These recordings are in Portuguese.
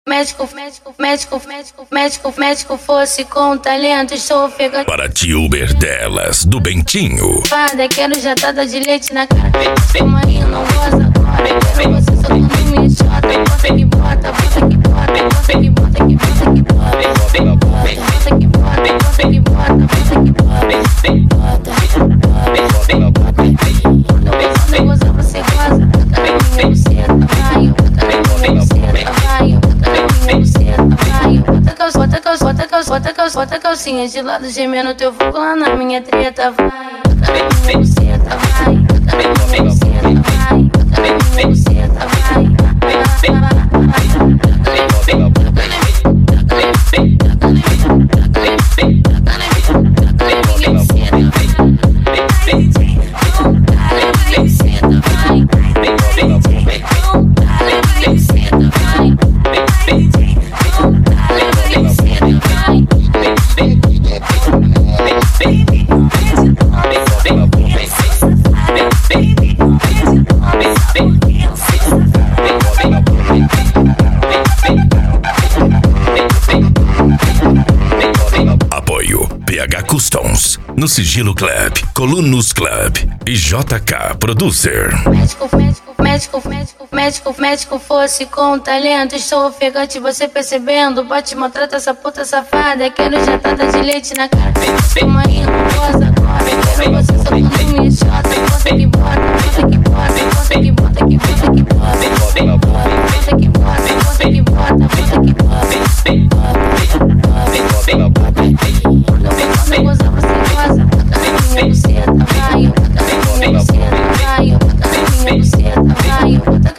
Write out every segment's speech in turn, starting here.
médico fosse com talento, estou ofegante. Para Tilber delas, do Bentinho. Fada, quero jatada de leite na cara. Uma aí não goza agora. Quero você só quando me chota. Bota que bota, bota que bota. Bota que bota, que bota, que bota. Bota que bota, bota que bota. Bota que bota, bota que bota. Quando eu gozar você goza. Também minha buceta vai. Também minha buceta vai. Bota calcinha de lado, gemendo teu fogo lá na minha treta, vai. Também minha buceta vai. Também minha buceta vai. Também minha buceta vai. Apoio PH Customs, no Sigilo Club, Colunos Club e JK Producer. Médico fosse com talento, estou ofegante, você percebendo. Bote, maltrata essa puta safada. Quero jatada de leite na cara. Uma aí não goza agora. Quero você só quando me chota. Bota que bota, bota que bota. Bota que bota, que bota que bota. Bota que bota, bota que bota. Bota que bota, bota que bota. Quando eu gozar você goza. Também minha buceta vai. Também minha buceta vai. Também minha buceta vai.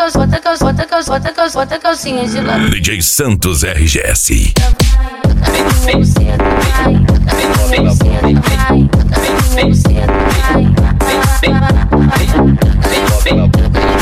Bota calcinha de lado. DJ Santos RGS. Também minha buceta vai. Também minha buceta vai. Também minha buceta vai.